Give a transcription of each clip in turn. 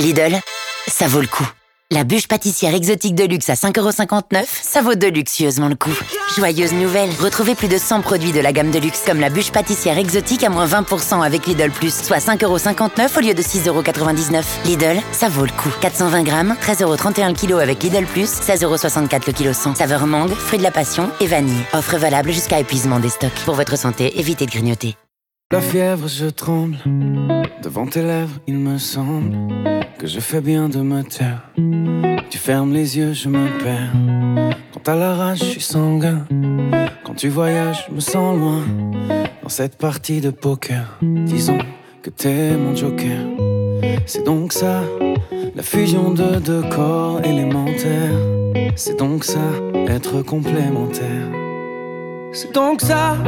Lidl, ça vaut le coup. La bûche pâtissière exotique de luxe à 5,59€, ça vaut deluxeusement le coup. Joyeuse nouvelle, retrouvez plus de 100 produits de la gamme de luxe comme la bûche pâtissière exotique à moins 20% avec Lidl+, soit 5,59€ au lieu de 6,99€. Lidl, ça vaut le coup. 420 grammes, 13,31€ le kilo avec Lidl+, 16,64€ le kilo 100. Saveur mangue, fruit de la passion et vanille. Offre valable jusqu'à épuisement des stocks. Pour votre santé, évitez de grignoter. La fièvre, je tremble. Devant tes lèvres, il me semble que je fais bien de me taire. Tu fermes les yeux, je me perds. Quand à la rage, je suis sanguin. Quand tu voyages, je me sens loin. Dans cette partie de poker, disons que t'es mon joker. C'est donc ça, la fusion de deux corps élémentaires. C'est donc ça, être complémentaire. C'est donc ça,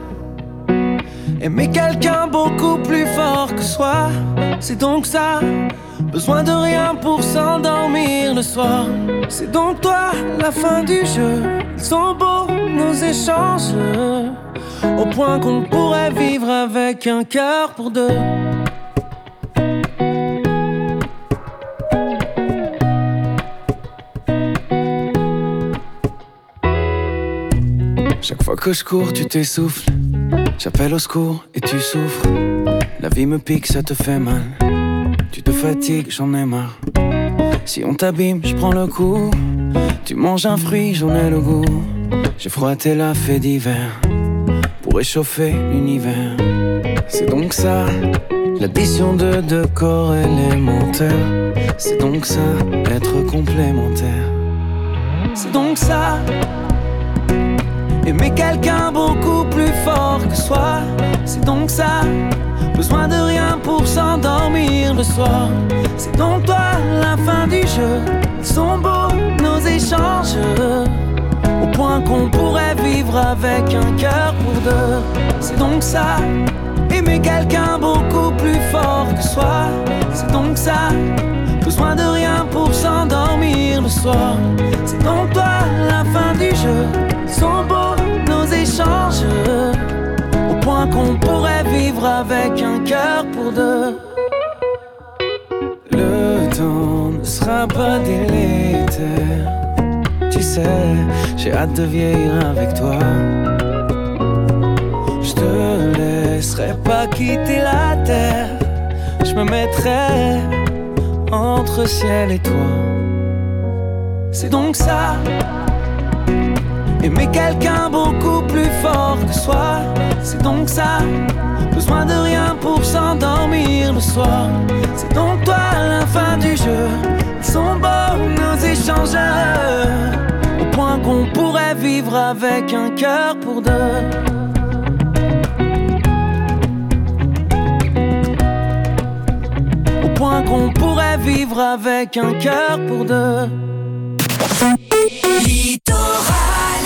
aimer quelqu'un beaucoup plus fort que soi. C'est donc ça, besoin de rien pour s'endormir le soir. C'est donc toi, la fin du jeu. Ils sont beaux nos échanges, au point qu'on pourrait vivre avec un cœur pour deux. Chaque fois que je cours, tu t'essouffles. J'appelle au secours et tu souffres. La vie me pique, ça te fait mal. Tu te fatigues, j'en ai marre. Si on t'abîme, je prends le coup. Tu manges un fruit, j'en ai le goût. J'ai froissé la fée d'hiver pour réchauffer l'univers. C'est donc ça, l'addition de deux corps élémentaires. C'est donc ça, être complémentaire. C'est donc ça, aimer quelqu'un beaucoup plus fort que soi. C'est donc ça, besoin de rien pour s'endormir le soir. C'est donc toi, la fin du jeu. Ils sont beaux nos échanges, au point qu'on pourrait vivre avec un cœur pour deux. C'est donc ça, aimer quelqu'un beaucoup plus fort que soi. C'est donc ça, besoin de rien pour s'endormir le soir. C'est donc toi, la fin du jeu. Ils sont beaux nos échanges, au point qu'on pourrait vivre avec un cœur pour deux. Le temps ne sera pas délétère. Tu sais, j'ai hâte de vieillir avec toi. Je te laisserai pas quitter la terre. Je me mettrai entre ciel et toi. C'est donc ça, aimer quelqu'un beaucoup plus fort que soi. C'est donc ça, besoin de rien pour s'endormir le soir. C'est donc toi, la fin du jeu. Ils sont beaux nos échanges, au point qu'on pourrait vivre avec un cœur pour deux. Au point qu'on pourrait vivre avec un cœur pour deux. Littoral.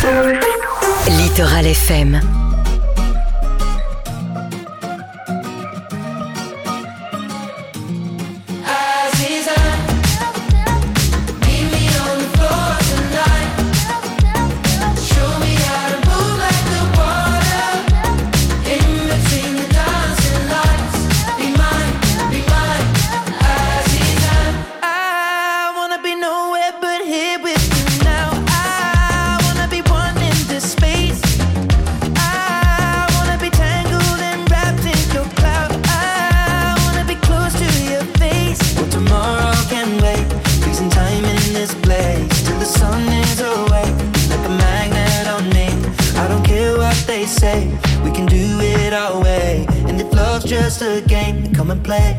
Littoral FM. We can do it our way, and if love's just a game, come and play.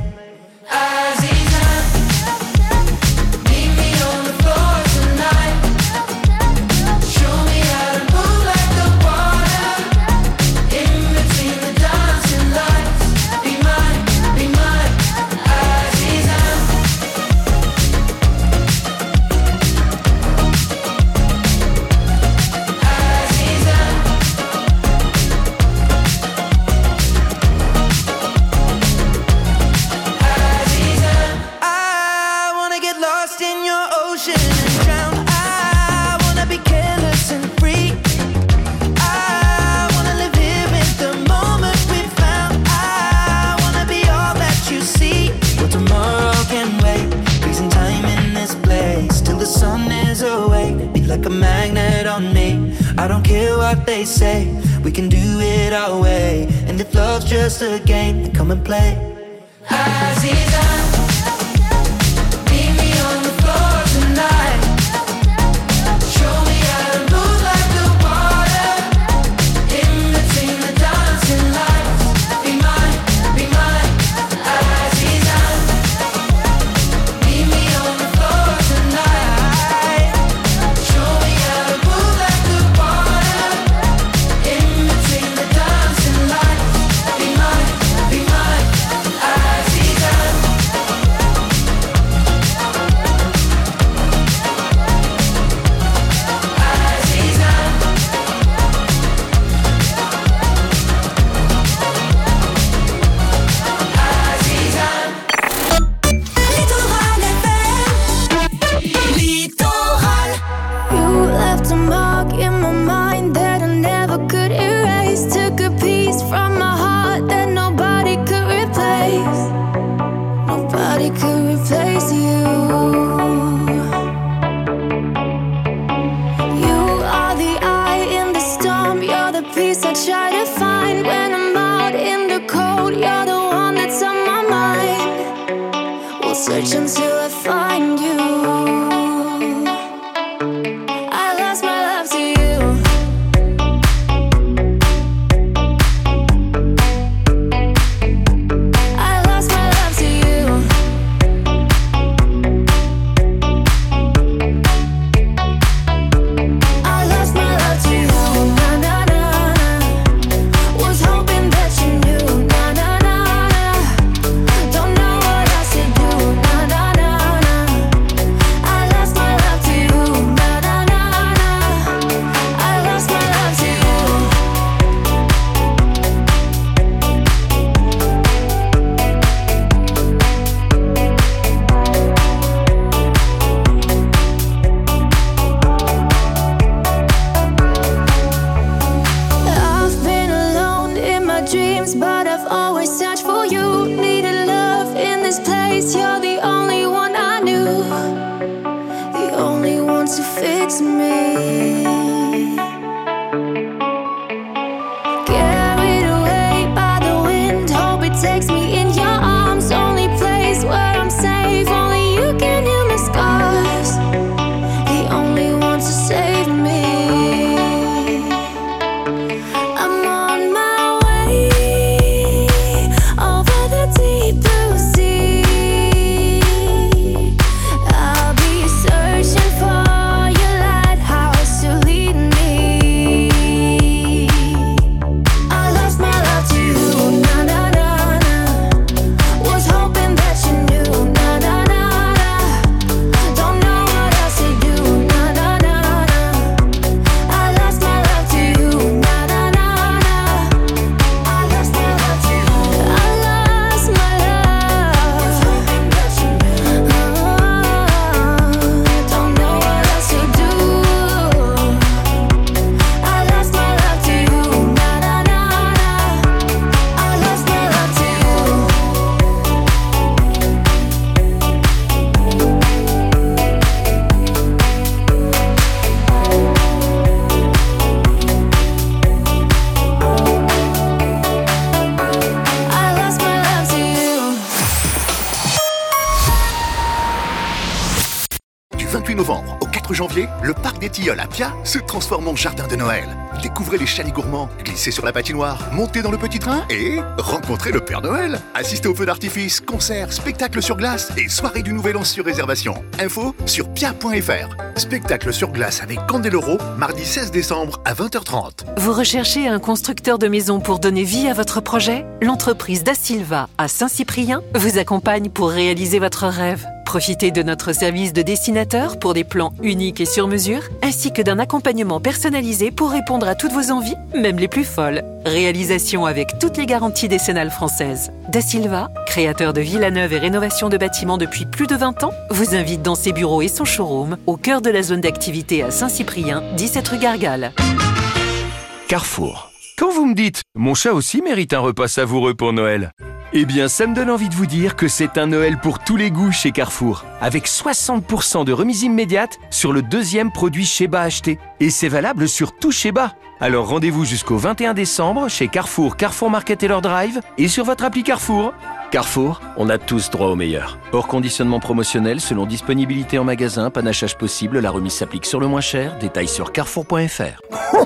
Like a magnet on me. I don't care what they say, we can do it our way. And if love's just a game, then come and play. Aziza, meet me on the floor tonight. Show me how to move like the water in between the dancing lights. Be mine, Aziza. Meet me on the floor tonight. Show me how to move like the water in between the dancing lights. Be mine, Aziza. You left a mark in my mind that I never could erase. Took a piece from my heart that nobody could replace. Nobody could replace you. You are the eye in the storm. You're the peace I try to find when I'm out in the cold. You're the one that's on my mind. We'll search until I find you. But I've always searched for you. Needed love in this place. You're the only one I knew, the only one to fix me. Carried away by the wind, hope it takes me in your arms. Only place where I'm safe, only you can heal my scars. The only one to save me. I'm on my way over the deep blue sea. I'll be searching for your lighthouse to lead janvier, le parc des Tilleuls à Pia se transforme en jardin de Noël. Découvrez les chalets gourmands, glissez sur la patinoire, montez dans le petit train et rencontrez le Père Noël. Assistez aux feux d'artifice, concerts, spectacles sur glace et soirée du Nouvel An sur réservation. Info sur pia.fr. Spectacle sur glace avec Candeloro, mardi 16 décembre à 20h30. Vous recherchez un constructeur de maisons pour donner vie à votre projet ? L'entreprise Da Silva à Saint-Cyprien vous accompagne pour réaliser votre rêve. Profitez de notre service de dessinateur pour des plans uniques et sur mesure, ainsi que d'un accompagnement personnalisé pour répondre à toutes vos envies, même les plus folles. Réalisation avec toutes les garanties décennales françaises. Da Silva, créateur de villas neuves et rénovation de bâtiments depuis plus de 20 ans, vous invite dans ses bureaux et son showroom au cœur de la zone d'activité à Saint-Cyprien, 17 rue Gargale. Carrefour. Quand vous me dites « Mon chat aussi mérite un repas savoureux pour Noël », eh bien, ça me donne envie de vous dire que c'est un Noël pour tous les goûts chez Carrefour, avec 60% de remise immédiate sur le deuxième produit Sheba acheté. Et c'est valable sur tout Sheba. Alors rendez-vous jusqu'au 21 décembre chez Carrefour, Carrefour Market et leur Drive et sur votre appli Carrefour. Carrefour, on a tous droit au meilleur. Hors conditionnement promotionnel, selon disponibilité en magasin, panachage possible, la remise s'applique sur le moins cher. Détails sur carrefour.fr.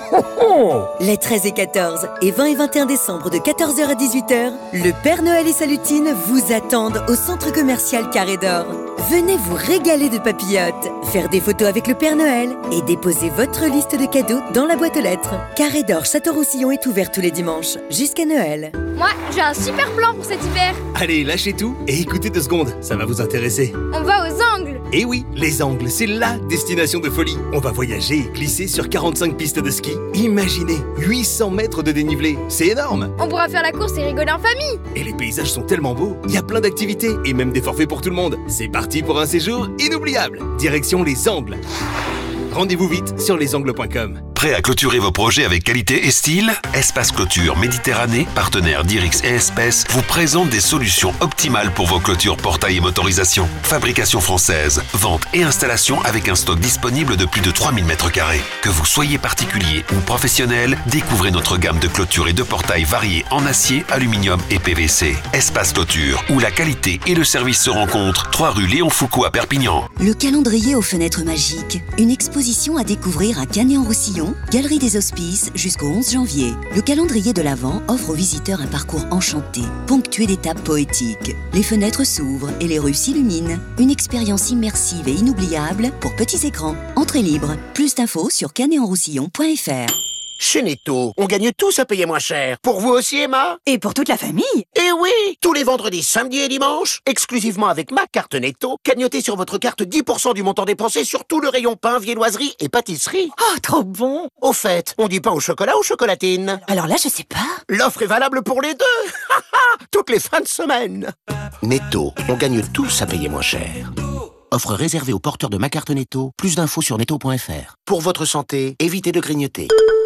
Les 13 et 14 et 20 et 21 décembre de 14h à 18h, le Père Noël et sa lutine vous attendent au centre commercial Carré d'Or. Venez vous régaler de papillotes, faire des photos avec le Père Noël et déposer votre liste de cadeaux dans la boîte aux lettres. Carré d'Or Château-Roussillon est ouvert tous les dimanches, jusqu'à Noël. Moi, j'ai un super plan pour cet hiver. Allez, lâchez tout et écoutez 2 secondes, ça va vous intéresser. On va aux Angles. Eh oui, les Angles, c'est LA destination de folie. On va voyager et glisser sur 45 pistes de ski. Imaginez, 800 mètres de dénivelé, c'est énorme. On pourra faire la course et rigoler en famille. Et les paysages sont tellement beaux, il y a plein d'activités et même des forfaits pour tout le monde. C'est parti pour un séjour inoubliable. Direction les Angles. Rendez-vous vite sur lesangles.com. Prêt à clôturer vos projets avec qualité et style ? Espace Clôture Méditerranée, partenaire d'Irix et Espèce, vous présente des solutions optimales pour vos clôtures, portails et motorisation. Fabrication française, vente et installation avec un stock disponible de plus de 3000 m². Que vous soyez particulier ou professionnel, découvrez notre gamme de clôtures et de portails variés en acier, aluminium et PVC. Espace Clôture, où la qualité et le service se rencontrent, 3 rue Léon Foucault à Perpignan. Le calendrier aux fenêtres magiques, une exposition à découvrir à Canet-en-Roussillon, Galerie des Hospices jusqu'au 11 janvier. Le calendrier de l'Avent offre aux visiteurs un parcours enchanté, ponctué d'étapes poétiques. Les fenêtres s'ouvrent et les rues s'illuminent. Une expérience immersive et inoubliable pour petits écrans. Entrée libre. Plus d'infos sur canetenroussillon.fr. Chez Netto, on gagne tous à payer moins cher. Pour vous aussi, Emma ? Et pour toute la famille ? Eh oui ! Tous les vendredis, samedis et dimanches, exclusivement avec ma carte Netto, cagnotez sur votre carte 10% du montant dépensé sur tout le rayon pain, viennoiserie et pâtisserie. Oh, trop bon ! Au fait, on dit pain au chocolat ou chocolatine ? Alors là, je sais pas. L'offre est valable pour les deux. Toutes les fins de semaine. Netto, on gagne tous à payer moins cher. Offre réservée aux porteurs de ma carte Netto. Plus d'infos sur netto.fr. Pour votre santé, évitez de grignoter.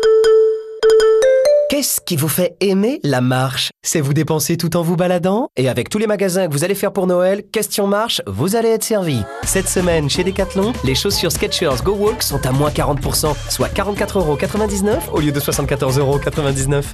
Qu'est-ce qui vous fait aimer la marche ? C'est vous dépenser tout en vous baladant ? Et avec tous les magasins que vous allez faire pour Noël, question marche, vous allez être servi. Cette semaine, chez Decathlon, les chaussures Skechers Go Walk sont à moins 40%, soit 44,99€ au lieu de 74,99€.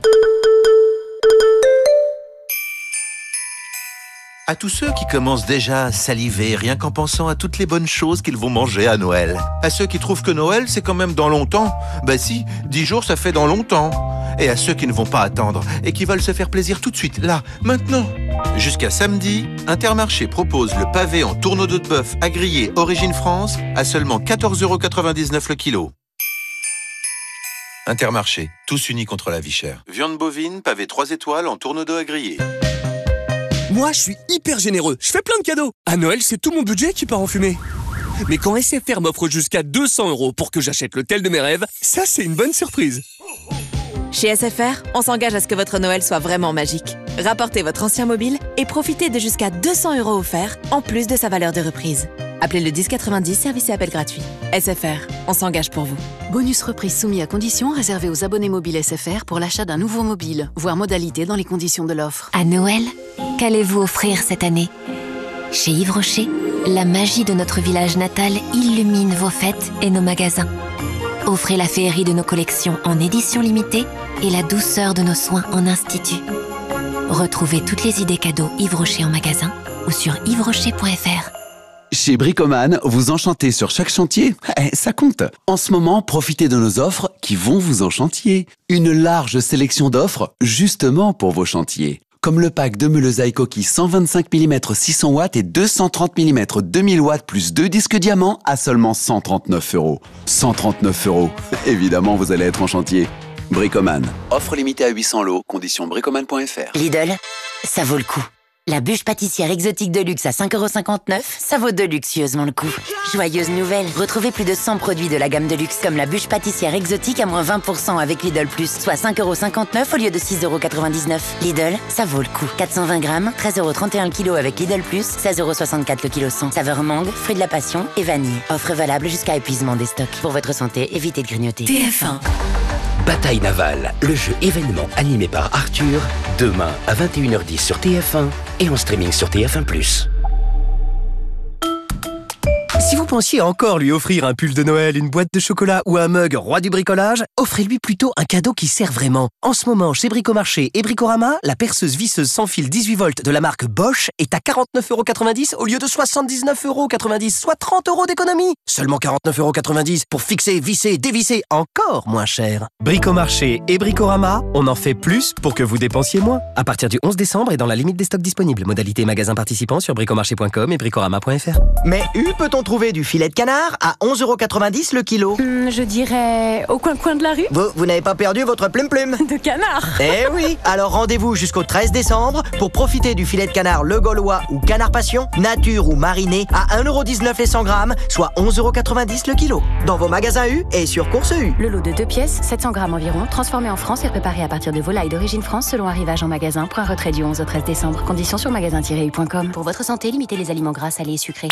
À tous ceux qui commencent déjà à saliver rien qu'en pensant à toutes les bonnes choses qu'ils vont manger à Noël. À ceux qui trouvent que Noël, c'est quand même dans longtemps. Bah si, 10 jours, ça fait dans longtemps. Et à ceux qui ne vont pas attendre et qui veulent se faire plaisir tout de suite, là, maintenant. Jusqu'à samedi, Intermarché propose le pavé en tourneau de bœuf à griller Origine France à seulement 14,99€ le kilo. Intermarché, tous unis contre la vie chère. Viande bovine, pavé 3 étoiles en tourneau d'eau à griller. Moi, je suis hyper généreux. Je fais plein de cadeaux. À Noël, c'est tout mon budget qui part en fumée. Mais quand SFR m'offre jusqu'à 200€ pour que j'achète l'hôtel de mes rêves, ça, c'est une bonne surprise. Chez SFR, on s'engage à ce que votre Noël soit vraiment magique. Rapportez votre ancien mobile et profitez de jusqu'à 200€ offerts, en plus de sa valeur de reprise. Appelez le 1090, service et appel gratuit. SFR, on s'engage pour vous. Bonus reprise soumis à conditions, réservé aux abonnés mobiles SFR pour l'achat d'un nouveau mobile. Voir modalité dans les conditions de l'offre. À Noël, qu'allez-vous offrir cette année ? Chez Yves Rocher, la magie de notre village natal illumine vos fêtes et nos magasins. Offrez la féerie de nos collections en édition limitée et la douceur de nos soins en institut. Retrouvez toutes les idées cadeaux Yves Rocher en magasin ou sur yvesrocher.fr. Chez Bricoman, vous enchantez sur chaque chantier, ça compte. En ce moment, profitez de nos offres qui vont vous enchantier. Une large sélection d'offres justement pour vos chantiers. Comme le pack de meules à coquilles 125 mm 600 watts et 230 mm 2000 watts plus 2 disques diamants à seulement 139 €. 139 €. Évidemment, vous allez être en chantier. Bricoman. Offre limitée à 800 lots. Conditions bricoman.fr. Lidl, ça vaut le coup. La bûche pâtissière exotique de luxe à 5,59 €, ça vaut délicieusement le coup. Joyeuse nouvelle, retrouvez plus de 100 produits de la gamme de luxe comme la bûche pâtissière exotique à moins 20% avec Lidl+, soit 5,59 € au lieu de 6,99 €. Lidl, ça vaut le coup. 420 grammes, 13,31 € le kilo avec Lidl+, 16,64 € le kilo 100. Saveur mangue, fruit de la passion et vanille. Offre valable jusqu'à épuisement des stocks. Pour votre santé, évitez de grignoter. TF1. Bataille navale, le jeu événement animé par Arthur, demain à 21h10 sur TF1 et en streaming sur TF1+. Si vous pensiez encore lui offrir un pull de Noël, une boîte de chocolat ou un mug roi du bricolage, offrez-lui plutôt un cadeau qui sert vraiment. En ce moment, chez Bricomarché et Bricorama, la perceuse visseuse sans fil 18 volts de la marque Bosch est à 49,90 € au lieu de 79,90 €, soit 30 € d'économie. Seulement 49,90 € pour fixer, visser, dévisser, encore moins cher. Bricomarché et Bricorama, on en fait plus pour que vous dépensiez moins. À partir du 11 décembre et dans la limite des stocks disponibles. Modalité magasin participant sur bricomarché.com et bricorama.fr. Mais peut-on trouver du filet de canard à 11,90 € le kilo? Je dirais au coin de la rue. Vous n'avez pas perdu votre plume de canard. Eh oui. Alors rendez-vous jusqu'au 13 décembre pour profiter du filet de canard Le Gaulois ou Canard Passion, nature ou mariné à 1,19 € les 100 grammes, soit 11,90 € le kilo. Dans vos magasins U et sur Course U. Le lot de 2 pièces, 700 grammes environ, transformé en France et préparé à partir de volailles d'origine France selon arrivage en magasin. Point retrait du 11 au 13 décembre. Conditions sur magasin-u.com. Pour votre santé, limitez les aliments gras, salés et sucrés.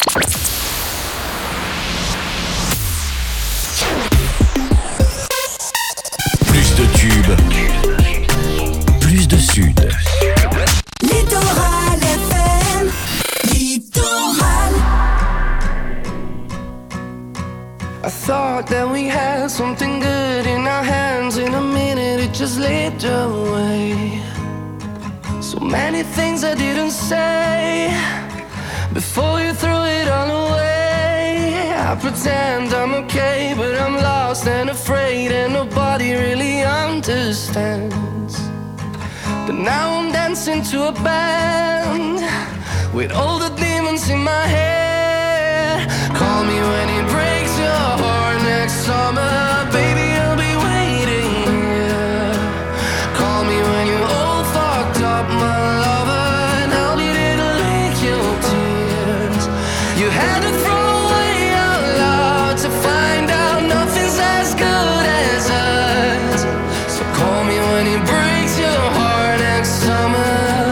Plus de tubes, plus de sud. Littoral FM, Littoral. I thought that we had something good in our hands. In a minute it just slipped away. So many things I didn't say before you threw it all away. I pretend I'm okay, but I'm lost and afraid, and nobody really understands. But now I'm dancing to a band with all the demons in my head. Call me when it breaks your heart next summer, baby, I'll be waiting here. Call me when you're all fucked up, my lover, and I'll be there to lick your tears. You had to throw away our love to find out nothing's as good as us. So call me when it breaks your heart next summer.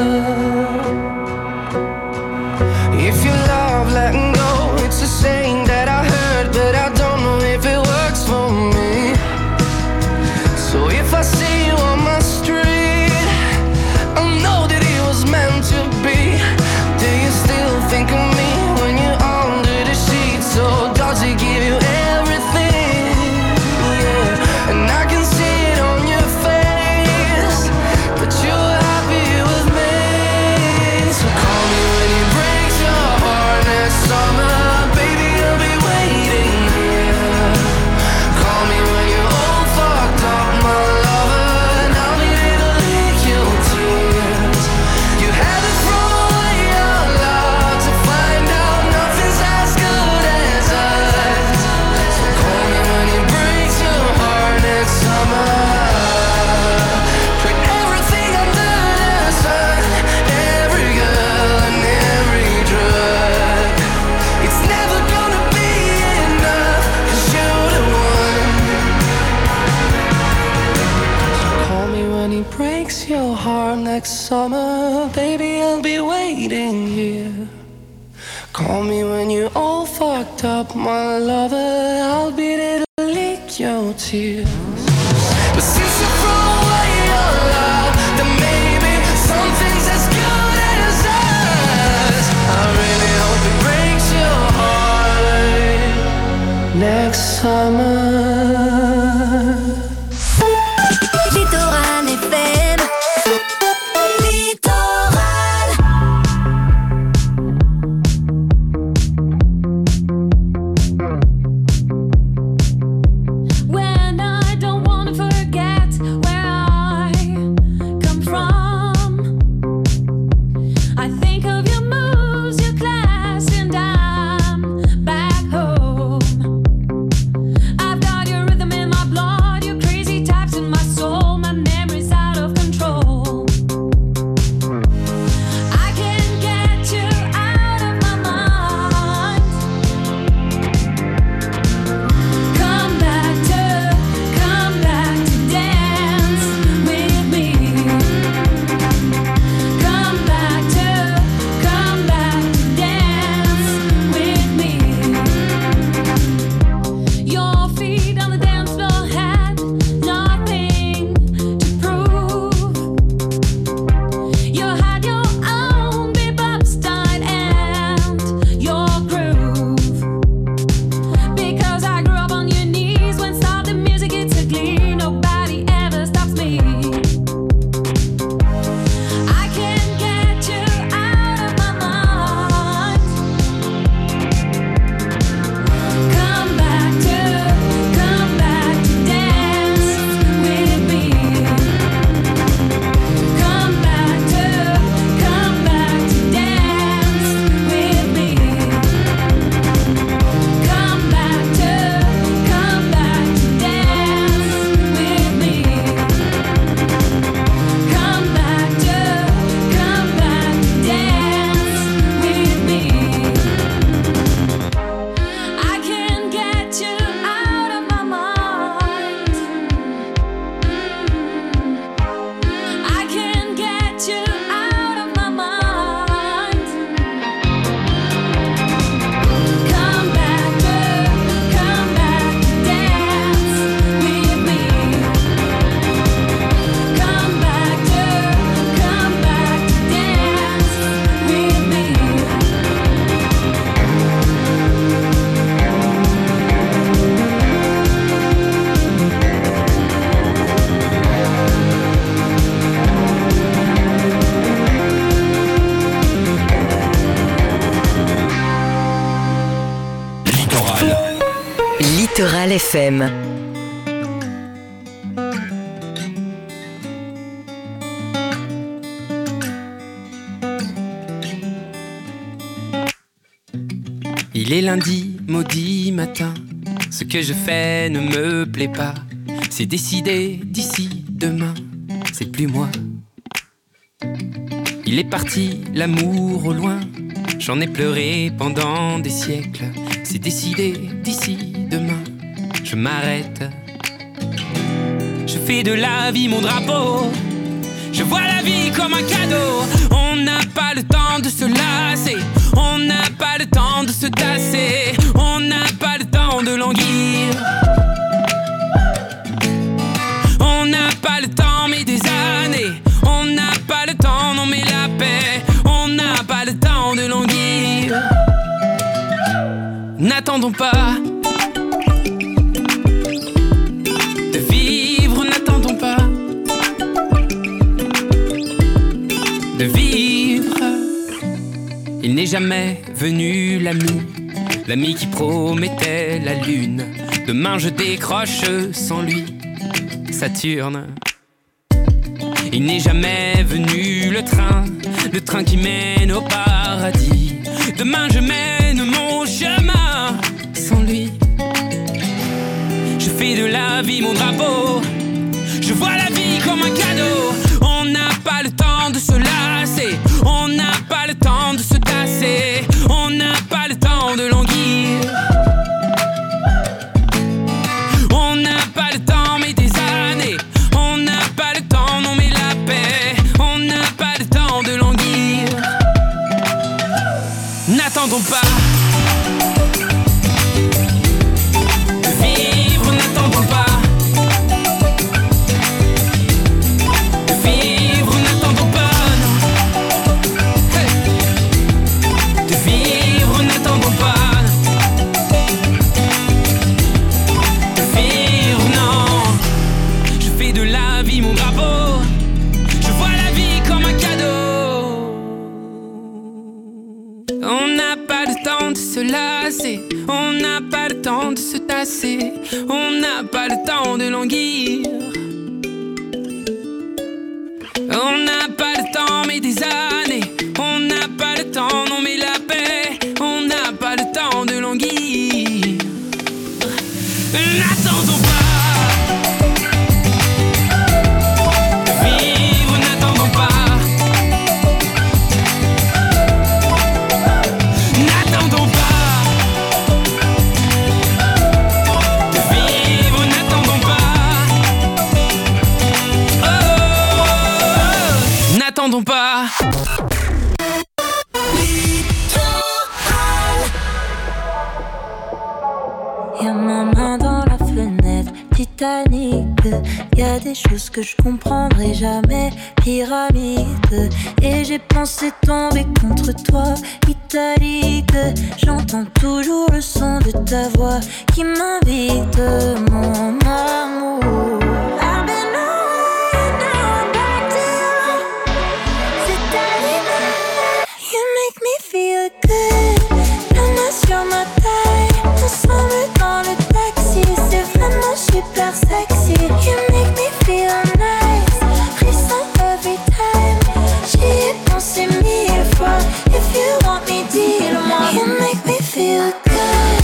If you love letting go, it's a saying that I heard, but I don't know if it works for me. So if I see you on my street, I'll know that it was meant to be. Do you still think of me when you're under the sheets? Or does it give you everything? Yeah, and I can see it on your face that you're happy with me. So call me when it breaks your heart next summer, baby, I'll be waiting here. Call me when you're all fucked up, my lover, and I'll be there to lick your tears. You had to throw away your love to find out nothing's as good as us. So call me when it breaks your heart next summer. Put everything under the sun, every girl and every drug. It's never gonna be enough, 'cause you're the one. So call me when it breaks your heart next summer, baby, I'll be waiting here. Call me when you're all fucked up, my lover, I'll be there to lick your tears. But since you throw away your love, then maybe something's as good as us. I really hope it breaks your heart next summer. Littoral FM. Littoral. FM. Il est lundi, maudit matin. Ce que je fais ne me plaît pas. C'est décidé d'ici demain. C'est plus moi. Il est parti, l'amour au loin. J'en ai pleuré pendant des siècles. C'est décidé d'ici demain. Je m'arrête. Je fais de la vie mon drapeau. Je vois la vie comme un cadeau. On n'a pas le temps de se lasser. On n'a pas le temps de se tasser. On n'a pas le temps de languir. On n'a pas le temps mais des années. On n'a pas le temps, non mais la paix. On n'a pas le temps de languir. N'attendons pas de vivre, n'attendons pas de vivre. Il n'est jamais venu l'ami qui promettait la lune. Demain je décroche sans lui Saturne. Il n'est jamais venu le train qui mène au paradis. Demain je mène mon chemin sans lui. Je fais de la vie mon drapeau. Je vois la vie comme un cadeau. On n'a pas le temps de se lasser. On n'a pas le temps de se tasser. On n'a pas le temps de languir. On n'a pas le temps mais des années. On n'a pas le temps, non mais la paix. On n'a pas le temps de languir. N'attendons pas de vivre, n'attendons pas de vivre, n'attendons pas, non. Hey. De vivre, n'attendons pas de vivre, non. Je fais de la vie mon drapeau. Je vois la vie comme un cadeau. On n'a pas le temps de se lasser. On n'a pas le temps de se tasser. On n'a pas le temps de languir. On n'a pas le temps mais des années. On n'a pas le temps, non mais la paix. On n'a pas le temps de languir. N'attendons pas de vivre, n'attendons pas. N'attendons pas de vivre, n'attendons pas. Oh, n'attendons pas. Y'a ma main dans la fenêtre, Titanic. Y'a des choses que je comprendrai jamais, pyramide. Et j'ai pensé tomber contre toi, italique. J'entends toujours le son de ta voix qui m'invite, mon amour. I've been away, now I'm back to you. C'est ta lumière, you make me feel good. La main sur ma taille, ensemble dans le taxi, c'est vraiment super sexy. You make me feel nice, frisson every time. J'y ai pensé 1000 fois. If you want me, dis-le-moi. You make me feel good.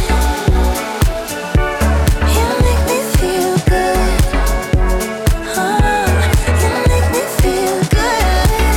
You make me feel good. Oh, you make me feel good.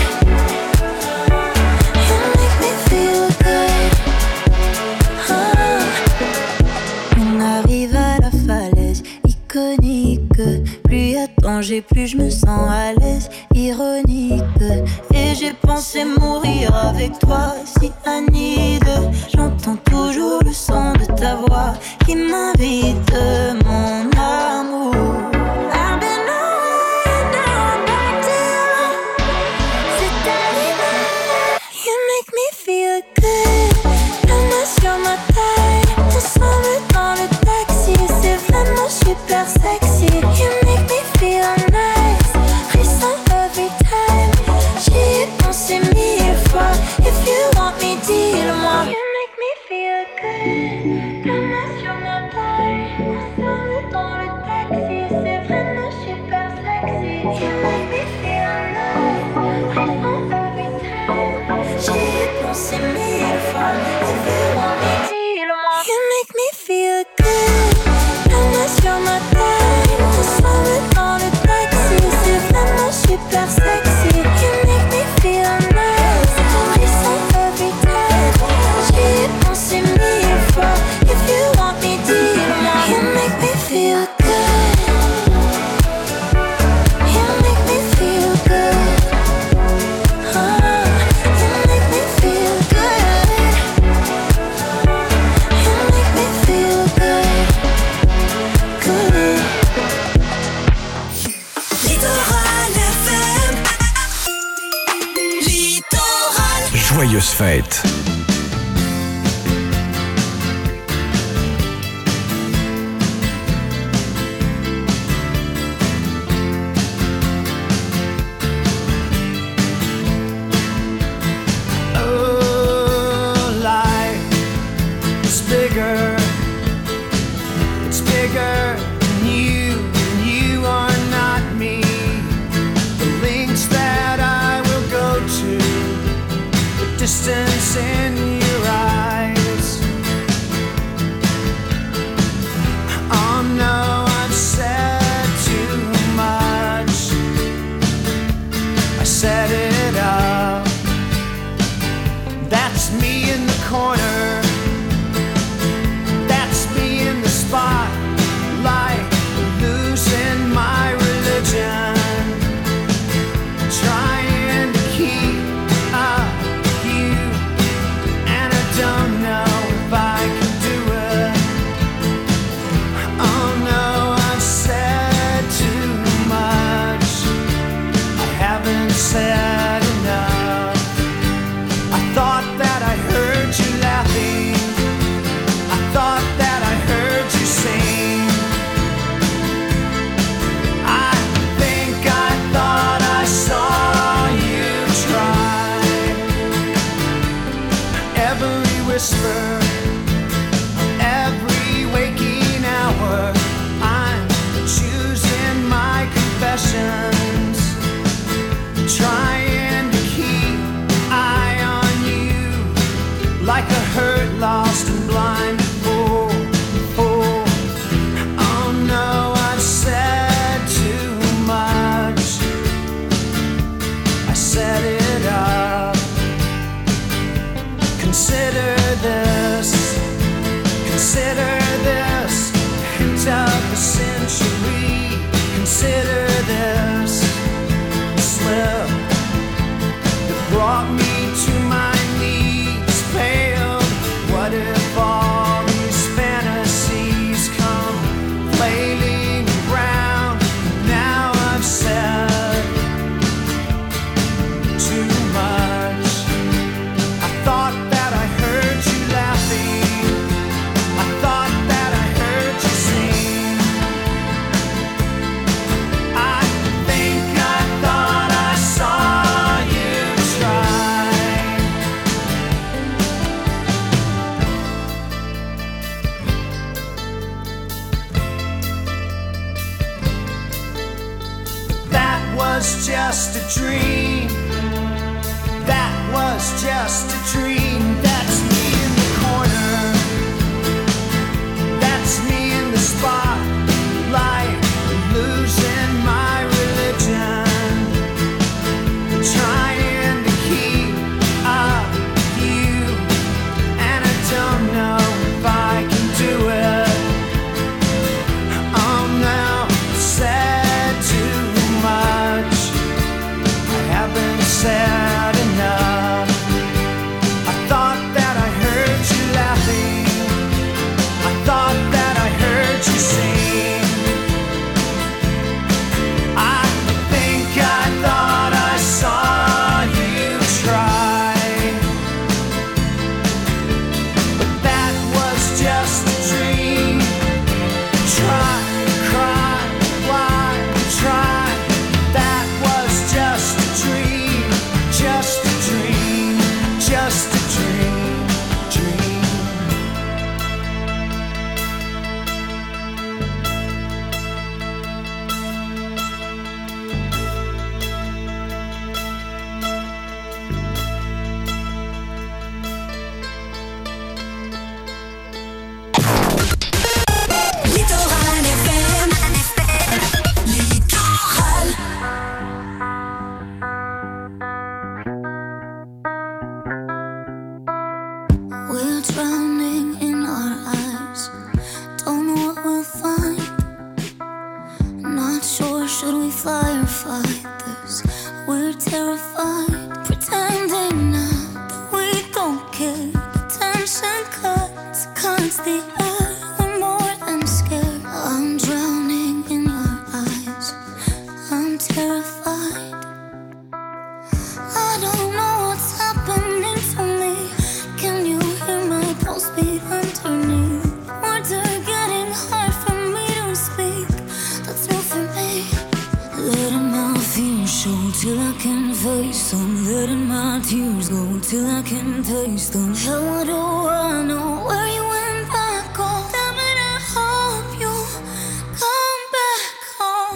You make me feel good. Oh. On arrive à la falaise iconique. Plus y a danger, plus je me sens à l'aise, ironique. Et j'ai pensé mourir avec toi, si Anide. J'entends toujours le son de ta voix qui m'invite, mon amour. I've been away, now I'm back to you. C'est ta lumière, you make me feel good. La main sur ma taille, ensemble dans le taxi, c'est vraiment super sexy. You make me feel nice, frisson every time. J'y ai pensé 1000 fois. If you want me, dis-le-moi. You make me feel good. La main sur ma taille, ensemble joyeuses fêtes. Distance in your eyes. Oh no, I've said too much. I set it up. That's me in the corner. That's me in the spotlight, losing my religion, trying to keep up. Don't know if I can do it. Oh no, I've said too much. I haven't said enough. I thought that I heard you laughing. I thought that I heard you sing. I think I thought I saw you try. Every whisper, every waking hour, I'm choosing my confessions, trying to keep eye on you, like a hurt, lost and blind fool. Oh no, I've said too much. I set it up. Consider this, hint of the century. Consider this slip that brought me to my knees, paled. What if all these fantasies come flailing around? Now I've said too much. I thought that I heard you laughing. I thought that I heard you sing. I think I thought I saw you try. That was just a dream. That was just a dream. That's me in the corner. That's me in the spotlight, losing my religion, trying to keep up with you, and I don't know if I can do it. Oh no, I've said too much. I haven't said enough. I thought that I heard you laughing. I thought that I heard you sing. I think I thought I saw you try. But that was just a dream. Try, cry, why, try. That was just a dream. Just a dream. Just a dream. Dream. Littoral FM. Littoral. We're drowning in our eyes. Don't know what we'll find. Not sure, should we fly or fight this? We're terrified, pretending now that we don't care. The tension cuts the air. We're more than scared. I'm drowning in your eyes. I'm terrified. I don't know what's happening to show till I can face them. Letting my tears go till I can taste them. How do I know where you went back home? Damn it, I hope you come back home.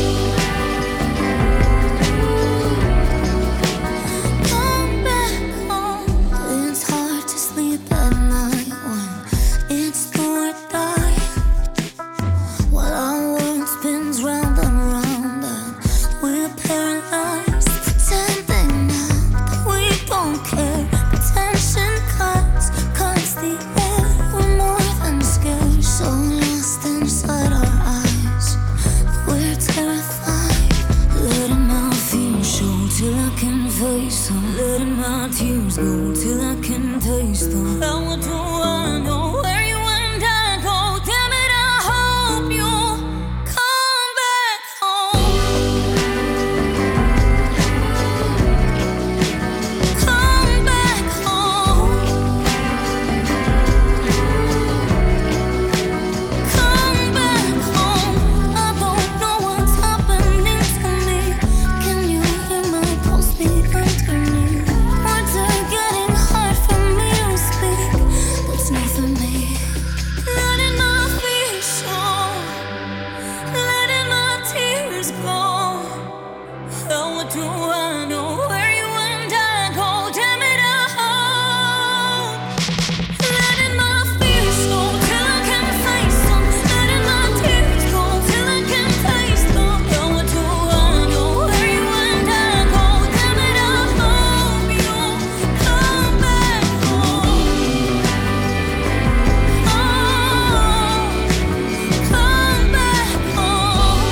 Come back home. It's hard to sleep at night when it's do or die. While our world spins round and round and we're paralyzed, pretending now that we don't care. Pretension cuts the air. We're more than scared, so lost inside our eyes. We're terrified. Letting my fears show till I can face them. Letting my tears go till I can taste them. How do I know where you and I go? Damn it, I hope you come back home. Come back home. Come back home. I don't know what's happening to me. Can you hear my pulse beat underneath? Words are getting hard for me to speak. That's not for me. Letting my fears show, letting my tears go. How do I know where you and I go? Damn it, I hope. Letting my fears show till I can face them. Letting my tears go till I can taste them. How do I know where you and I go? Damn it, I hope you come back home. Come back home.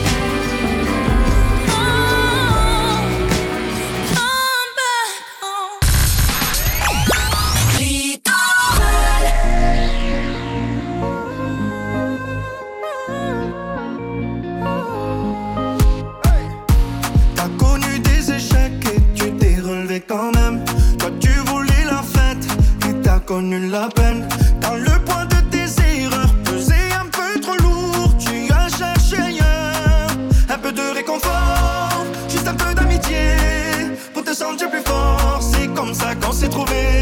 T'as connu des échecs et tu t'es relevé quand même. Toi tu voulais la fête et t'as connu la peine. Quand le poids de tes erreurs pesait un peu trop lourd, tu as cherché ailleurs un peu de réconfort, juste un peu d'amitié pour te sentir plus fort. C'est comme ça qu'on s'est trouvés.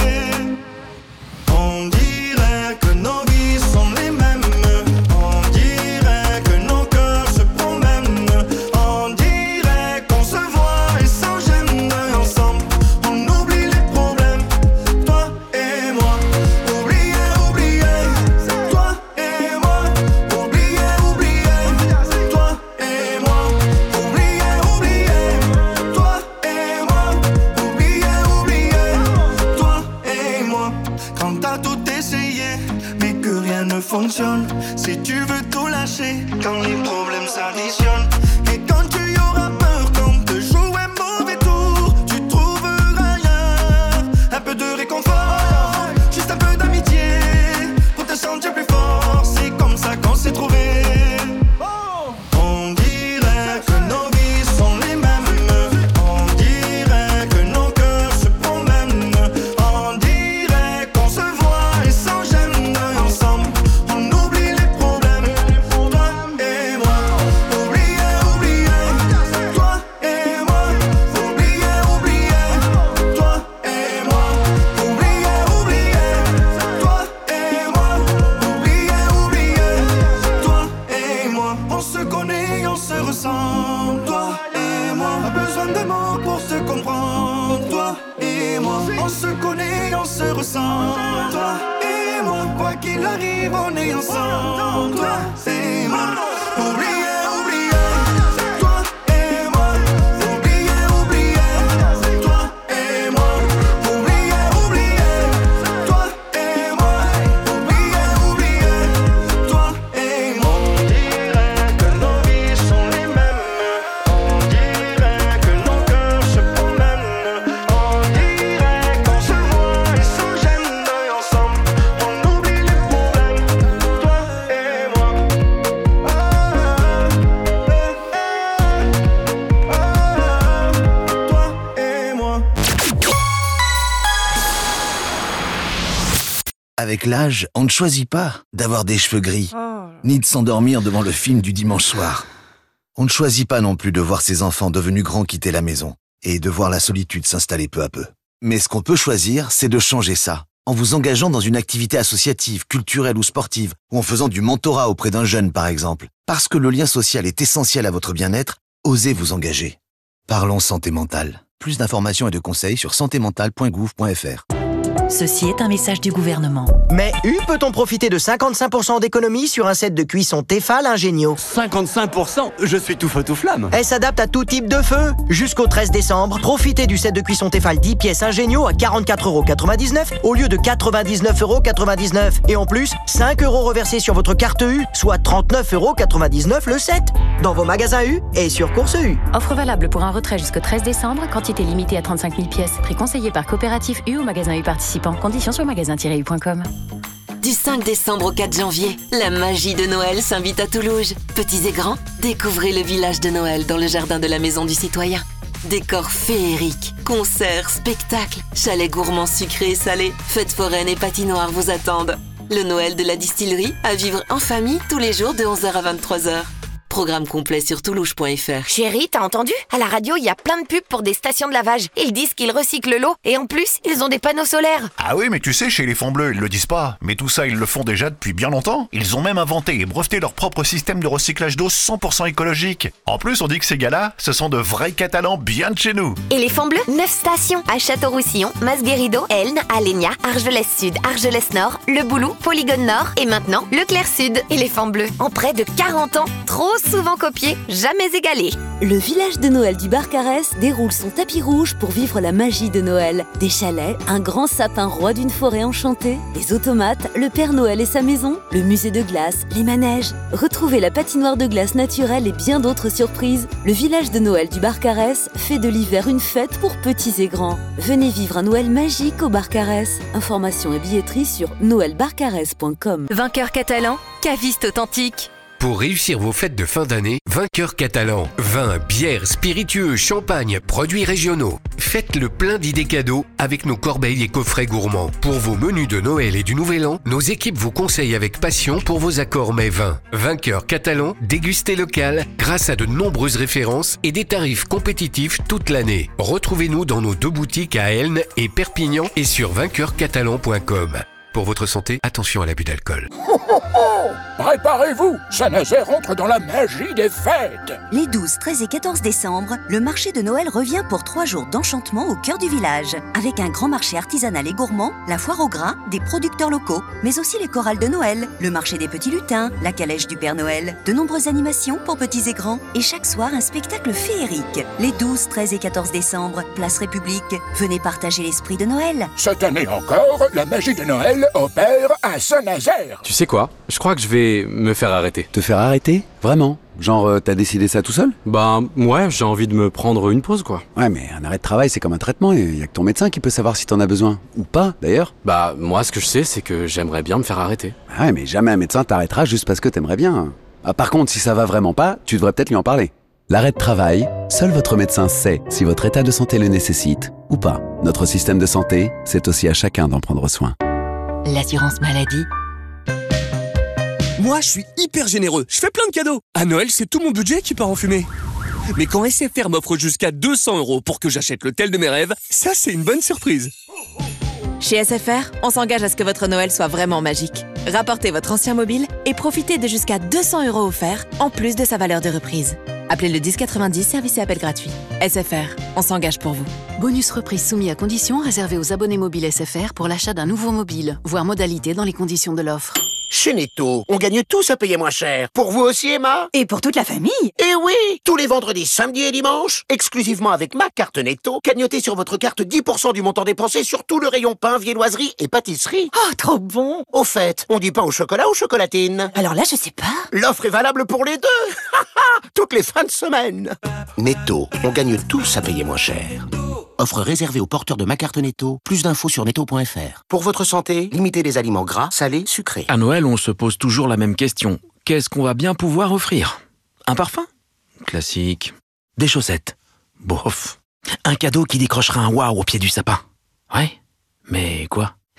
On dirait que nos vies sont les mêmes. On dirait que nos cœurs se promènent. On dirait qu'on se voit et sans gêne. Ensemble, on oublie les problèmes. Toi et moi, oublier, oublier. Toi et moi, oublier, oublier. Toi et moi, oublier, oublier. Toi et moi, oublier, oublier. Toi et moi. Quand t'as tout essayé, mais que rien ne fonctionne. Si tu veux tout lâcher, quand les problèmes s'additionnent. Et quand tu y auras peur, quand te joue un mauvais tour, tu trouveras ailleurs un peu de réconfort, juste un peu d'amitié pour te sentir plus fort. C'est comme ça qu'on s'est trouvés. On dirait que nos vies sont les mêmes. On dirait que nos cœurs se promènent. On dirait qu'on se voit et sans gêne. Ensemble, on oublie les problèmes. Toi et moi, oublier, oublier. Toi et moi, oublier, oublier. Toi et moi, oublier, oublier. Toi et moi, oublier, oublier. Toi et moi, on se connaît, on se ressent. Toi et moi, pas besoin de mots pour se comprendre. Toi et moi, on se connaît, on se ressent. Toi et moi, quoi qu'il arrive, on est ensemble. Toi et moi, oublier, oublier. Toi et moi, oublier, oublier. Toi et moi, oublier, oublier. Toi et moi, oublier, oublier. Toi et moi. On dirait que nos vies sont les mêmes. On dirait que nos cœurs se promènent. On dirait qu'on se voit et sans gêne. Ensemble, on oublie les problèmes. Toi et moi. Toi et moi. Avec l'âge, on ne choisit pas d'avoir des cheveux gris, ni de s'endormir devant le film du dimanche soir. On ne choisit pas non plus de voir ses enfants devenus grands quitter la maison et de voir la solitude s'installer peu à peu. Mais ce qu'on peut choisir, c'est de changer ça. En vous engageant dans une activité associative, culturelle ou sportive, ou en faisant du mentorat auprès d'un jeune par exemple. Parce que le lien social est essentiel à votre bien-être, osez vous engager. Parlons santé mentale. Plus d'informations et de conseils sur santémentale.gouv.fr. Ceci est un message du gouvernement. Mais peut-on profiter de 55% d'économie sur un set de cuisson Tefal Ingenio? 55%? Je suis tout feu tout flamme. Elle s'adapte à tout type de feu. Jusqu'au 13 décembre, profitez du set de cuisson Tefal 10 pièces Ingenio à 44,99€ au lieu de 99,99€. Et en plus, 5€ reversés sur votre carte U, soit 39,99€ le set. Dans vos magasins U et sur Course U. Offre valable pour un retrait jusqu'au 13 décembre, quantité limitée à 35 000 pièces. Prix conseillé par Coopérative U au magasin U participant. Conditions sur magasin-u.com. Du 5 décembre au 4 janvier, la magie de Noël s'invite à Toulouse. Petits et grands, découvrez le village de Noël dans le jardin de la Maison du Citoyen. Décors féeriques, concerts, spectacles, chalets gourmands sucrés et salés, fêtes foraines et patinoires vous attendent. Le Noël de la distillerie à vivre en famille tous les jours de 11h à 23h. Programme complet sur toulouge.fr. Chérie, t'as entendu? À la radio, il y a plein de pubs pour des stations de lavage. Ils disent qu'ils recyclent l'eau et en plus, ils ont des panneaux solaires. Ah oui, mais tu sais, chez les Fonds Bleus, ils le disent pas. Mais tout ça, ils le font déjà depuis bien longtemps. Ils ont même inventé et breveté leur propre système de recyclage d'eau 100% écologique. En plus, on dit que ces gars-là, ce sont de vrais Catalans bien de chez nous. Et les Fonds Bleus, 9 stations. À Château-Roussillon, Masguérido, Elne, Alenia, Argelès-Sud, Argelès-Nord, Le Boulou, Polygone Nord et maintenant, Leclerc Sud. Et les Fonds Bleus, en près de 40 ans, trop souvent copiés, jamais égalé. Le village de Noël du Barcarès déroule son tapis rouge pour vivre la magie de Noël. Des chalets, un grand sapin roi d'une forêt enchantée, des automates, le Père Noël et sa maison, le musée de glace, les manèges. Retrouvez la patinoire de glace naturelle et bien d'autres surprises. Le village de Noël du Barcarès fait de l'hiver une fête pour petits et grands. Venez vivre un Noël magique au Barcarès. Informations et billetterie sur noelbarcarès.com. Vainqueur catalan, caviste authentique. Pour réussir vos fêtes de fin d'année, Vainqueur catalan. Vin, bière, spiritueux, champagne, produits régionaux. Faites le plein d'idées cadeaux avec nos corbeilles et coffrets gourmands. Pour vos menus de Noël et du Nouvel An, nos équipes vous conseillent avec passion pour vos accords mets vins. Vainqueur catalan, dégustez local grâce à de nombreuses références et des tarifs compétitifs toute l'année. Retrouvez-nous dans nos 2 boutiques à Elne et Perpignan et sur vainqueurcatalan.com. Pour votre santé, attention à l'abus d'alcool. Préparez-vous, Saint-Nazaire entre dans la magie des fêtes. Les 12, 13 et 14 décembre, le marché de Noël revient pour 3 jours d'enchantement au cœur du village. Avec un grand marché artisanal et gourmand, la foire au grain, des producteurs locaux, mais aussi les chorales de Noël, le marché des petits lutins, la calèche du Père Noël, de nombreuses animations pour petits et grands, et chaque soir un spectacle féerique. Les 12, 13 et 14 décembre, place République, venez partager l'esprit de Noël. Cette année encore, la magie de Noël opère à Saint-Nazaire. Tu sais quoi? Je crois que je vais me faire arrêter. Te faire arrêter? Vraiment? Genre, t'as décidé ça tout seul? Bah, ouais, j'ai envie de me prendre une pause, quoi. Ouais, mais un arrêt de travail, c'est comme un traitement. Il y a que ton médecin qui peut savoir si t'en as besoin. Ou pas, d'ailleurs. Bah, moi, ce que je sais, c'est que j'aimerais bien me faire arrêter. Ouais, mais jamais un médecin t'arrêtera juste parce que t'aimerais bien. Ah, par contre, si ça va vraiment pas, tu devrais peut-être lui en parler. L'arrêt de travail, seul votre médecin sait si votre état de santé le nécessite ou pas. Notre système de santé, c'est aussi à chacun d'en prendre soin. L'assurance maladie. Moi, je suis hyper généreux. Je fais plein de cadeaux. À Noël, c'est tout mon budget qui part en fumée. Mais quand SFR m'offre jusqu'à 200€ pour que j'achète l'hôtel de mes rêves, ça, c'est une bonne surprise. Chez SFR, on s'engage à ce que votre Noël soit vraiment magique. Rapportez votre ancien mobile et profitez de jusqu'à 200€ offerts, en plus de sa valeur de reprise. Appelez le 1090, service et appel gratuit. SFR, on s'engage pour vous. Bonus reprise soumis à conditions réservé aux abonnés mobiles SFR pour l'achat d'un nouveau mobile. Voir modalité dans les conditions de l'offre. Chez Netto, on gagne tous à payer moins cher. Pour vous aussi, Emma? Et pour toute la famille? Eh oui! Tous les vendredis, samedis et dimanches, exclusivement avec ma carte Netto, cagnotez sur votre carte 10% du montant dépensé sur tout le rayon pain, viennoiserie et pâtisserie. Oh, trop bon! Au fait, on dit pain au chocolat ou chocolatine? Alors là, je sais pas. L'offre est valable pour les deux! Toutes les fins de semaine! Netto, on gagne tous à payer moins cher. Offre réservée aux porteurs de ma carte Netto. Plus d'infos sur netto.fr. Pour votre santé, limitez les aliments gras, salés, sucrés. À Noël, on se pose toujours la même question. Qu'est-ce qu'on va bien pouvoir offrir? Un parfum? Classique. Des chaussettes? Bof. Un cadeau qui décrochera un waouh au pied du sapin? Ouais. Mais quoi?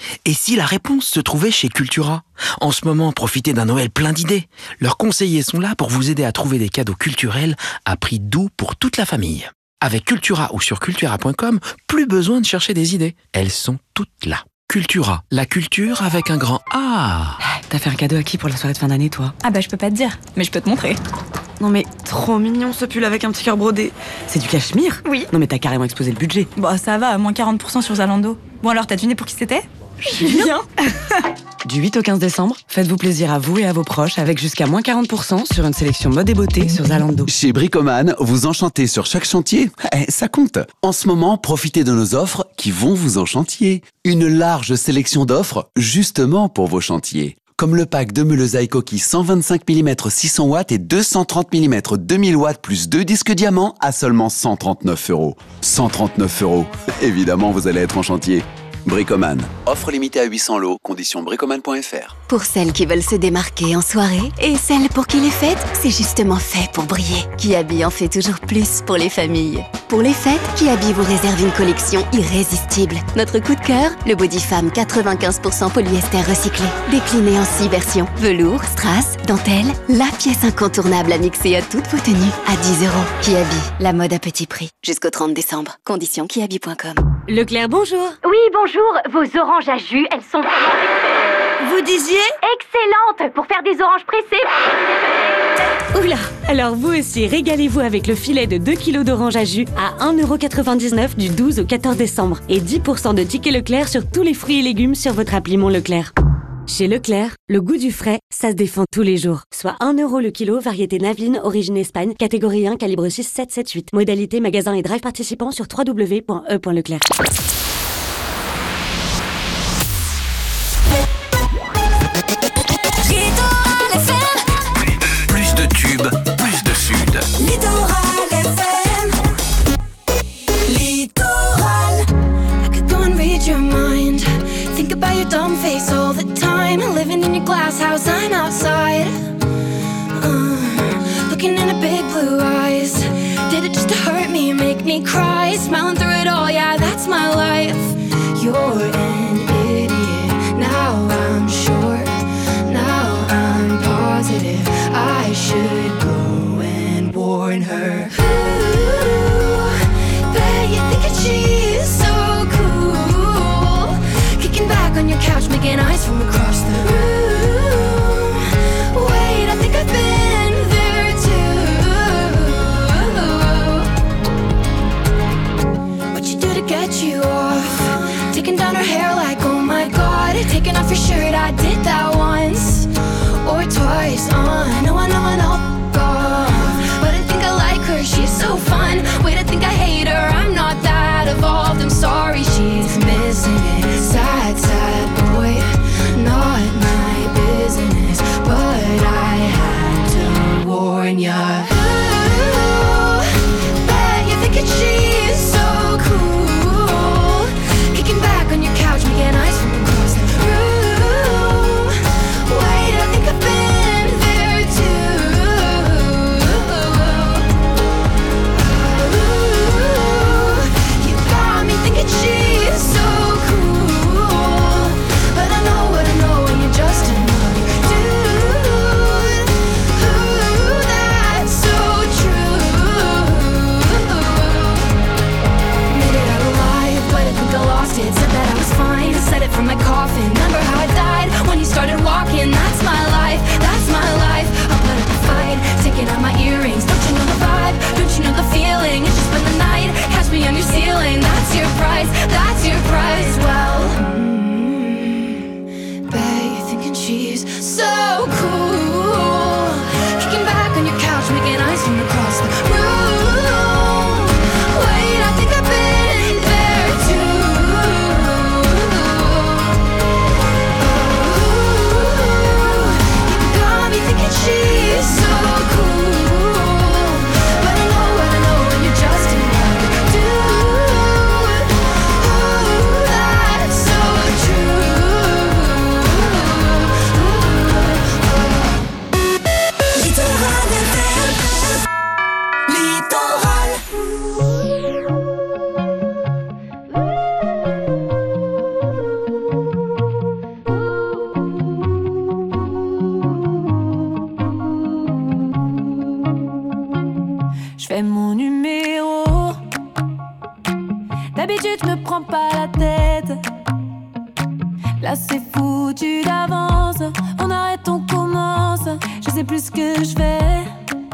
Et si la réponse se trouvait chez Cultura? En ce moment, profitez d'un Noël plein d'idées. Leurs conseillers sont là pour vous aider à trouver des cadeaux culturels à prix doux pour toute la famille. Avec Cultura ou sur cultura.com, plus besoin de chercher des idées. Elles sont toutes là. Cultura, la culture avec un grand A. T'as fait un cadeau à qui pour la soirée de fin d'année, toi? Ah bah je peux pas te dire, mais je peux te montrer. Non mais trop mignon ce pull avec un petit cœur brodé. C'est du cachemire? Oui. Non mais t'as carrément explosé le budget. Bon ça va, moins 40% sur Zalando. Bon alors t'as deviné pour qui c'était? Bien. Du 8 au 15 décembre, faites-vous plaisir à vous et à vos proches avec jusqu'à moins 40% sur une sélection mode et beauté sur Zalando. Chez Bricoman, vous enchantez sur chaque chantier, ça compte. En ce moment, profitez de nos offres qui vont vous enchantier. Une large sélection d'offres justement pour vos chantiers. Comme le pack de meules à coquilles 125 mm 600 watts et 230 mm 2000 watts plus 2 disques diamants à seulement 139 €. 139 €. Évidemment, vous allez être en chantier. Bricoman. Offre limitée à 800 lots. Conditions bricoman.fr. Pour celles qui veulent se démarquer en soirée et celles pour qui les fêtes, c'est justement fait pour briller. Kiabi en fait toujours plus pour les familles. Pour les fêtes, Kiabi vous réserve une collection irrésistible. Notre coup de cœur, le body femme 95% polyester recyclé. Décliné en 6 versions. Velours, strass, dentelle, la pièce incontournable à mixer à toutes vos tenues à 10 €. Kiabi, la mode à petit prix. Jusqu'au 30 décembre. Conditions kiabi.com. Leclerc, bonjour. Oui, bonjour. Vos oranges à jus, elles sont... Vous disiez? Excellentes pour faire des oranges pressées. Oula. Alors vous aussi, régalez-vous avec le filet de 2 kg d'oranges à jus à 1,99 € du 12 au 14 décembre. Et 10% de tickets Leclerc sur tous les fruits et légumes sur votre appli Mon Leclerc. Chez Leclerc, le goût du frais, ça se défend tous les jours. Soit 1 € le kilo, variété Navine, origine Espagne, catégorie 1, calibre 6,778. Modalité magasin et drive participant sur www.e.leclerc. Plus de tubes, plus de sud. Littoral FM. Littoral. I could go and read your mind. Think about your dumb face all the time. Living in your glass house, I'm outside. Looking into big blue eyes. Did it just to hurt me, make me cry? Smiling through it all, yeah, that's my life. You're an idiot. Now I'm sure. Now I'm positive. I should go and warn her. Ooh, bet you think that she is so cool. Kicking back on your couch, making eyes from across the room. Wait, I think I've been there too. What you do to get you off? Taking down her hair like, oh my god. Taking off your shirt, I did that once or twice. I know, God. But I think I like her, she's so fun. Wait, I think I hate her, I'm not that evolved. I'm sorry, she's missing it. Sad, sad boy, not now. est mon numéro. D'habitude je me prends pas la tête. Là c'est foutu d'avance. On arrête, on commence. Je sais plus ce que je fais.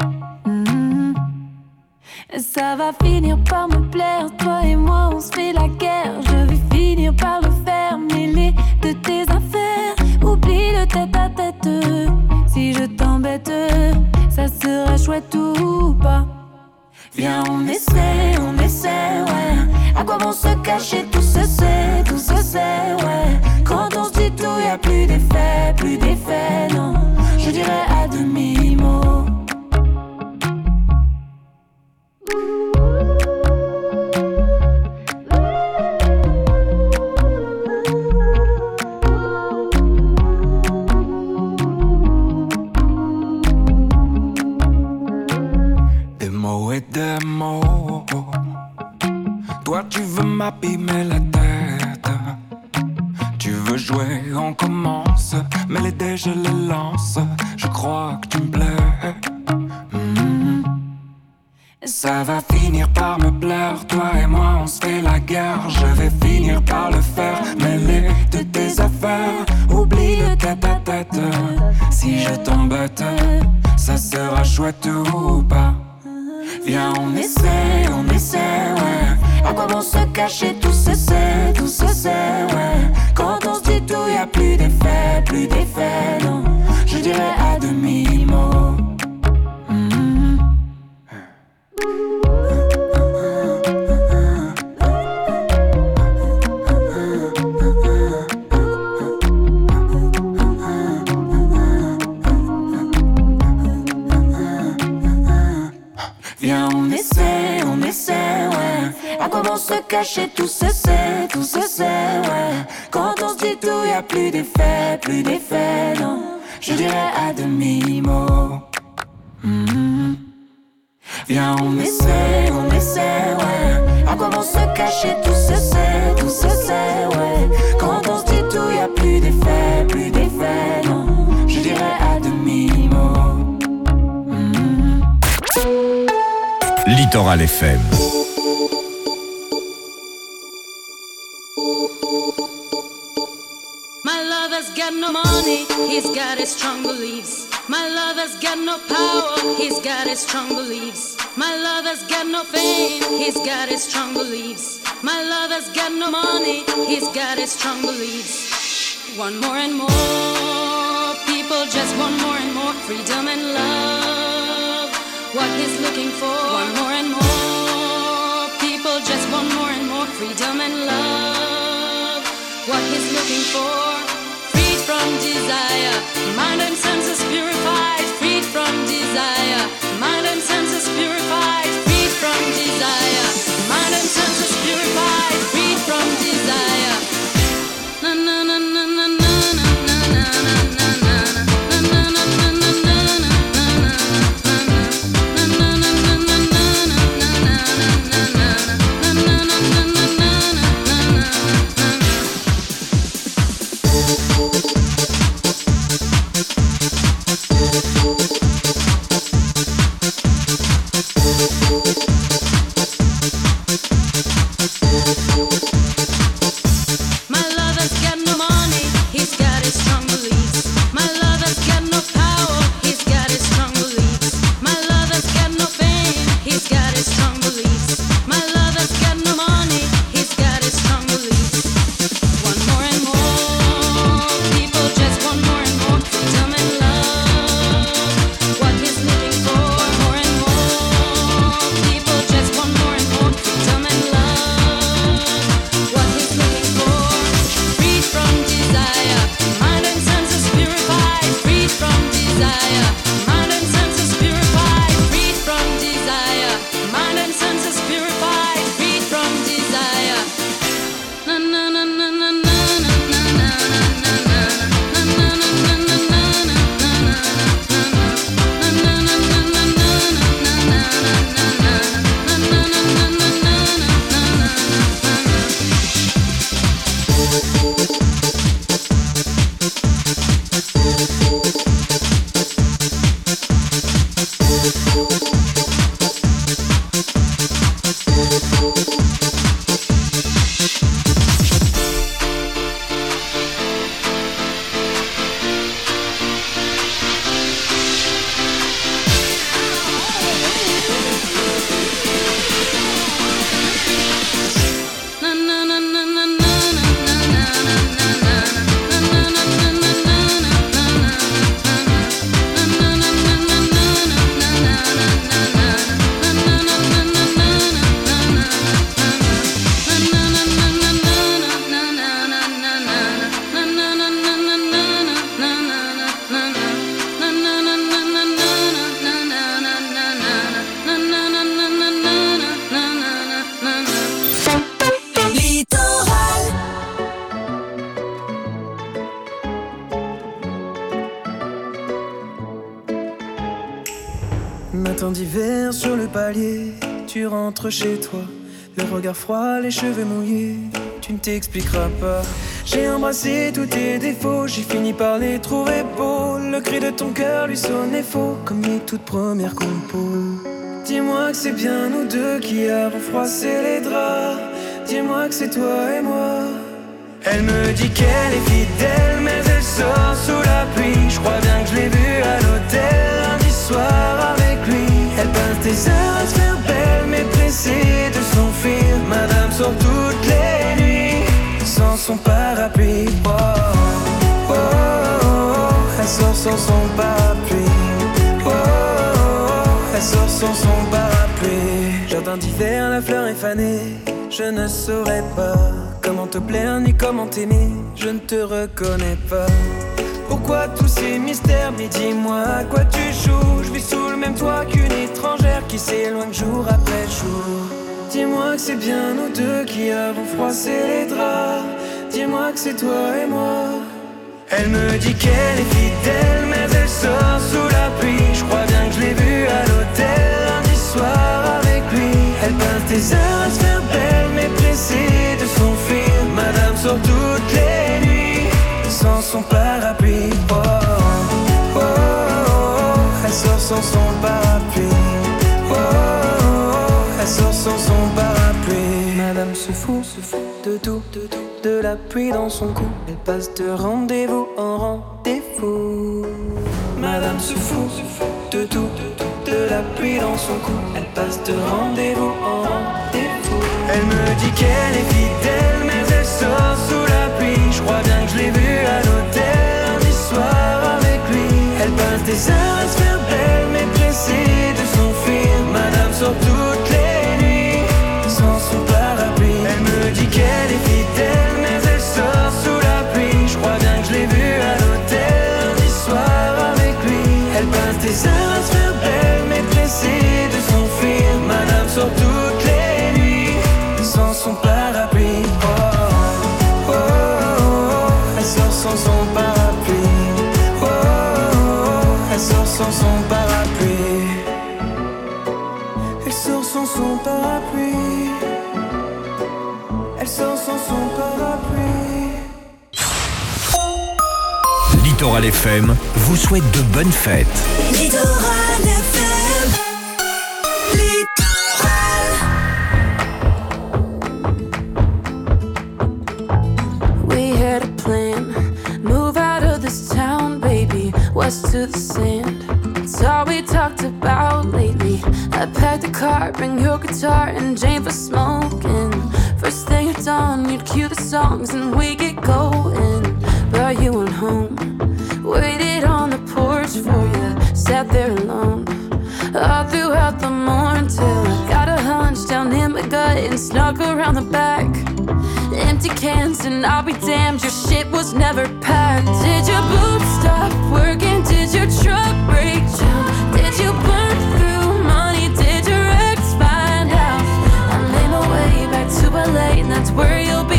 Ça va finir par me plaire. Toi et moi on se fait la guerre. Je vais finir par le faire. Mêler de tes affaires. Oublie le tête à tête. Si je t'embête, ça sera chouette ou pas. Viens on essaie, ouais. À quoi vont se cacher, tout se sait, ouais. Quand on se dit tout, y'a plus d'effet, non. Je dirais à demi-mot. Des mots et des mots. Toi tu veux m'abîmer la tête. Tu veux jouer, on commence. Mais les dés je les lance. Je crois que tu me plais. Ça va finir par me plaire. Toi et moi on se fait la guerre. Je vais finir par le faire. Mêler de tes affaires. Oublie le tête à tête. Si je t'embête, ça sera chouette ou pas. Viens on essaie, ouais. À quoi vont se cacher, tout se sait, ouais. Quand on se dit tout, y'a plus d'effet, non. Je dirais à demi-mot. Viens on essaie, ouais. À quoi vont se cacher, tout se sait, ouais. Quand on se dit tout, y'a plus d'effet, non. Je dirais à demi-mot. Viens on essaie, ouais. À quoi vont se cacher, tout se sait, ouais. Quand on se dit tout, y'a plus d'effet, non. Je dirais à demi-mot. Littoral FM. My lover's got no money, he's got his strong beliefs. My lover's got no power, he's got his strong beliefs. My lover's got no fame, he's got his strong beliefs. My lover's got no money, he's got his strong beliefs. Want more and more, people just want more and more freedom and love. What he's looking for, want more and more, people just want more and more freedom and love. What he's looking for, freed from desire, mind and senses purified, freed from desire, mind and senses purified, freed from desire, mind and senses purified, freed from desire. Na na na na na na na na na na. Just palier, tu rentres chez toi. Le regard froid, les cheveux mouillés, tu ne t'expliqueras pas. J'ai embrassé tous tes défauts, j'ai fini par les trouver beaux. Le cri de ton cœur lui sonnait faux, comme mes toutes premières compos. Dis-moi que c'est bien nous deux qui avons froissé les draps. Dis-moi que c'est toi et moi. Elle me dit qu'elle est fidèle, mais elle sort sous la pluie. Je crois bien que je l'ai vue à l'hôtel lundi soir avec lui. Elle passe des heures à se faire belle, mais pressée de s'enfuir. Madame sort toutes les nuits sans son parapluie. Oh, oh, oh, oh. Elle sort sans son parapluie. Oh, oh, oh. Elle sort sans son parapluie. Jardin d'hiver, la fleur est fanée. Je ne saurais pas comment te plaire ni comment t'aimer. Je ne te reconnais pas. Pourquoi tous ces mystères? Mais dis-moi à quoi tu joues. Je vis sous le même toit qu'une étrangère qui s'éloigne jour après jour. Dis-moi que c'est bien nous deux qui avons froissé les draps. Dis-moi que c'est toi et moi. Elle me dit qu'elle est fidèle, mais elle sort sous la pluie. Je crois bien que je l'ai vue à l'hôtel lundi soir avec lui. Elle passe des heures à se faire belle, mais pressée de s'enfuir. Madame sort toutes les nuits sans son parapluie. Oh, oh, oh, oh. Elle sort sans son parapluie. Oh, oh, oh. Elle sort sans son parapluie. Madame se fout de tout, de la pluie dans son cou. Elle passe de rendez-vous en rendez-vous. Madame se fout de tout, de la pluie dans son cou. Elle passe de rendez-vous en rendez-vous. Elle me dit qu'elle est fidèle, mais elle sort sous la pluie. Je crois bien que je l'ai vue à l'hôtel lundi soir avec lui. Elle passe des heures à se faire belle, mais pressée de s'enfuir. Madame sort toutes les nuits sans son parapluie. Elle me dit qu'elle est fidèle, mais elle sort sous la pluie. Je crois bien que je l'ai vue à l'hôtel lundi soir avec lui. Elle passe des heures à se faire belle, mais pressée de s'enfuir. Madame sort toutes les nuits sans son parapluie. Oh, oh, oh, oh. Elle sort sans son parapluie. Oh, oh, oh. Elle sort sans son parapluie. Elle sort sans son parapluie. Elle sort sans son parapluie. Littoral FM vous souhaite de bonnes fêtes. Littoral FM. We had a plan, move out of this town, baby, west to the sand. It's all we talked about lately. I packed the car, bring your guitar and Jane for smoking. First thing at dawn, you'd cue the songs and we get going. But you went home, waited on the porch for you, sat there alone all throughout the morning till I got a hunch down in my gut and snuck around the back. Empty cans and I'll be damned, your shit was never packed. Did your boots stop working? Did your truck break down?